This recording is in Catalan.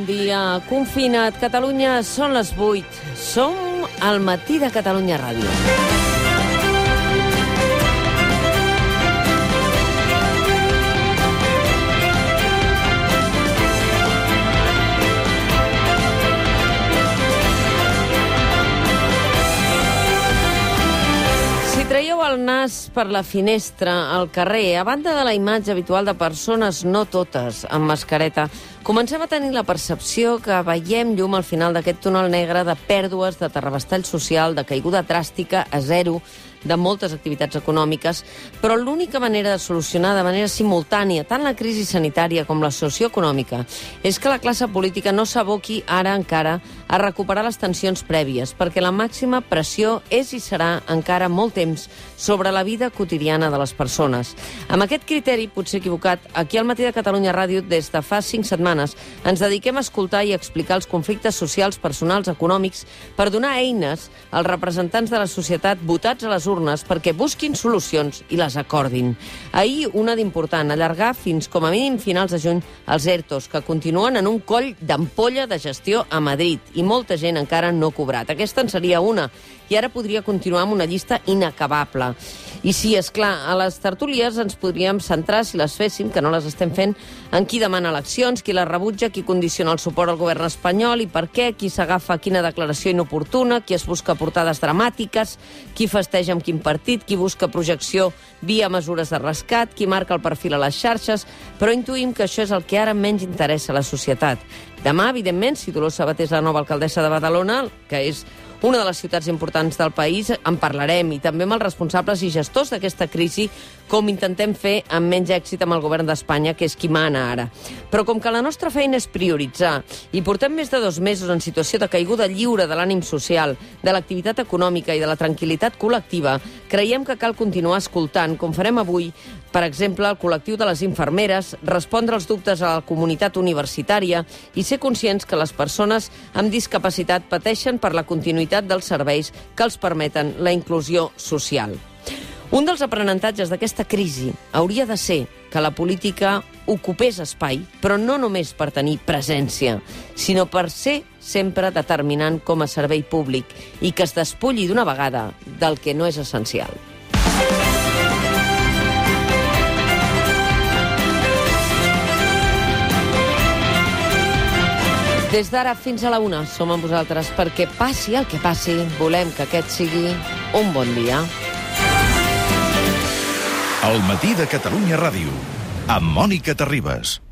dia. Confina't, Catalunya, són les 8. Som al matí de Catalunya Ràdio. Traieu el nas per la finestra al carrer, a banda de la imatge habitual de persones, no totes, amb mascareta, comencem a tenir la percepció que veiem llum al final d'aquest túnel negre de pèrdues, de terrabastall social, de caiguda dràstica a zero, de moltes activitats econòmiques, però l'única manera de solucionar de manera simultània tant la crisi sanitària com la socioeconòmica és que la classe política no s'aboqui ara encara a recuperar les tensions prèvies, perquè la màxima pressió és i serà encara molt temps sobre la vida quotidiana de les persones. Amb aquest criteri, potser equivocat, aquí al Matí de Catalunya Ràdio, des de fa 5 setmanes, ens dediquem a escoltar i a explicar els conflictes socials, personals, econòmics, per donar eines als representants de la societat votats a les urnes perquè busquin solucions i les acordin. Ahir, una d'important, allargar fins com a mínim finals de juny els ERTOs, que continuen en un coll d'ampolla de gestió a Madrid, i molta gent encara no ha cobrat. Aquesta en seria una, i ara podria continuar amb una llista inacabable. I sí, és clar, a les tertúlies ens podríem centrar, si les féssim, que no les estem fent, en qui demana eleccions, qui les rebutja, qui condiciona el suport al govern espanyol i per què, qui s'agafa quina declaració inoportuna, qui es busca portades dramàtiques, qui festeja amb quin partit, qui busca projecció via mesures de rescat, qui marca el perfil a les xarxes, però intuïm que això és el que ara menys interessa a la societat. Demà, evidentment, si Dolors Sabater és la nova alcaldessa de Badalona, que és una de les ciutats importants del país, en parlarem, i també amb els responsables i gestors d'aquesta crisi, com intentem fer amb menys èxit amb el govern d'Espanya, que és qui mana ara. Però com que la nostra feina és prioritzar, i portem més de 2 mesos en situació de caiguda lliure de l'ànim social, de l'activitat econòmica i de la tranquil·litat col·lectiva, creiem que cal continuar escoltant, com farem avui, per exemple, el col·lectiu de les infermeres, respondre als dubtes a la comunitat universitària i ser conscients que les persones amb discapacitat pateixen per la continuïtat dels serveis que els permeten la inclusió social. Un dels aprenentatges d'aquesta crisi hauria de ser que la política ocupés espai, però no només per tenir presència, sinó per ser sempre determinant com a servei públic i que es despulli d'una vegada del que no és essencial. Des d'ara fins a la 1 som amb vosaltres perquè passi el que passi, volem que aquest sigui un bon dia. El Matí de Catalunya Ràdio, amb Mònica Terribas.